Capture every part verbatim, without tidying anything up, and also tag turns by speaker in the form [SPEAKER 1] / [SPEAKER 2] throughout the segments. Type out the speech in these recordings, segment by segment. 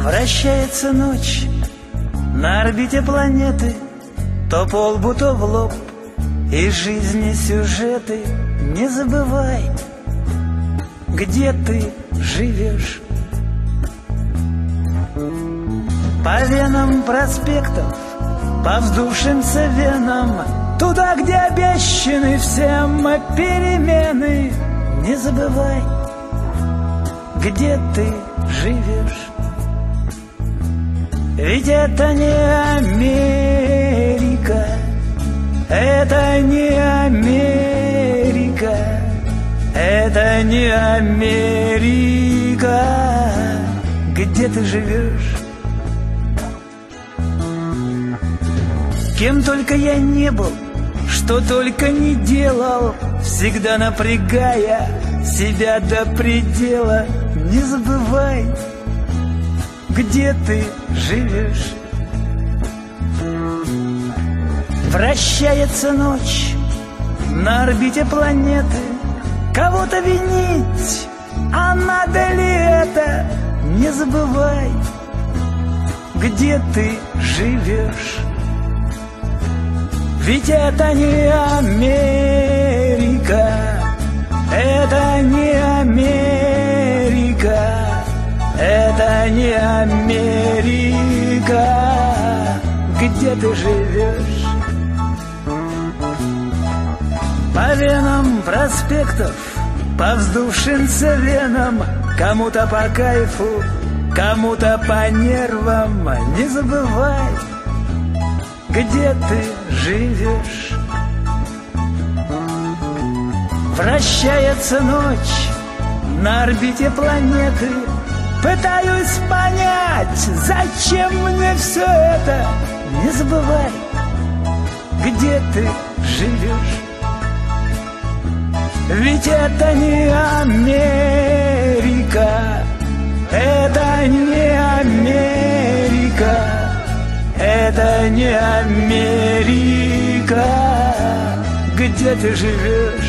[SPEAKER 1] Вращается ночь на орбите планеты, то по лбу, то в лоб, и жизни сюжеты. Не забывай, где ты живешь. По венам проспектов, по вздувшимся венам, туда, где обещаны всем перемены. Не забывай, где ты живешь. Ведь это не Америка, это не Америка, это не Америка. Где ты живешь? Кем только я не был, что только не делал, всегда напрягая себя до предела. Не забывай, где ты живешь. Вращается ночь на орбите планеты. Кого-то винить, а надо ли это? Не забывай, где ты живешь. Ведь это не Америка, это не Америка, это не Америка. Где ты живешь? По венам проспектов, по вздувшимся венам, кому-то по кайфу, кому-то по нервам. Не забывай, где ты живешь. Вращается ночь на орбите планеты. Пытаюсь понять, зачем мне все это. Не забывай, где ты живешь. Ведь это не Америка, это не Америка, это не Америка. Где ты живешь?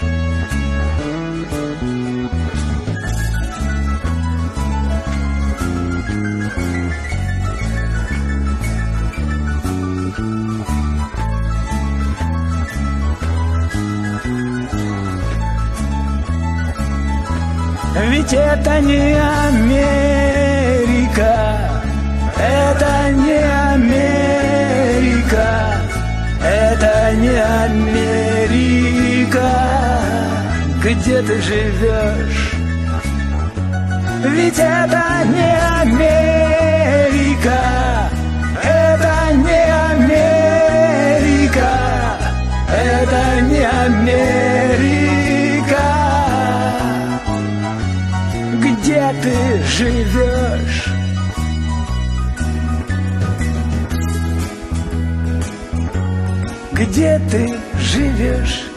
[SPEAKER 1] Ведь это не Америка, это не Америка, это не Америка. Где ты живешь? Ведь это не Америка, это не Америка, это не Америка. Где ты живешь? Где ты живешь?